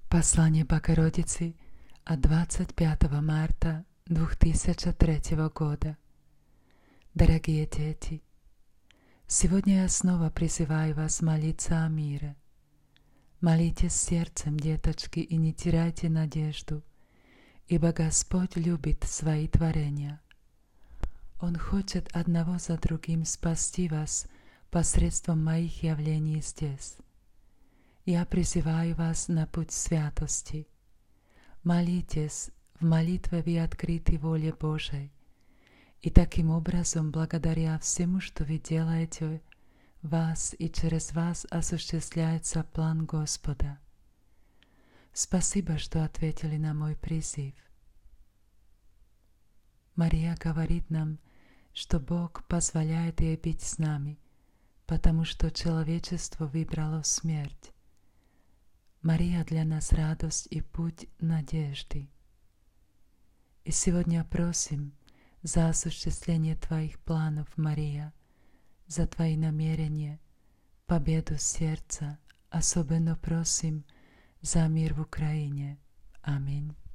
Послание Богородицы от 25 марта 2003 года. Дорогие дети, сегодня я снова призываю вас молиться о мире. Молитесь сердцем, деточки, и не теряйте надежду, ибо Господь любит свои творения. Он хочет одного за другим спасти вас посредством моих явлений здесь. Я призываю вас на путь святости. Молитесь, в молитве вы открыты воле Божией, и таким образом, благодаря всему, что вы делаете, вас и через вас осуществляется план Господа. Спасибо, что ответили на мой призыв. Мария говорит нам, что Бог позволяет ей быть с нами, потому что человечество выбрало смерть. Мария для нас радость и путь надежды. И сегодня просим за осуществление Твоих планов, Мария, за Твои намерения, победу сердца. Особенно просим за мир в Украине. Аминь.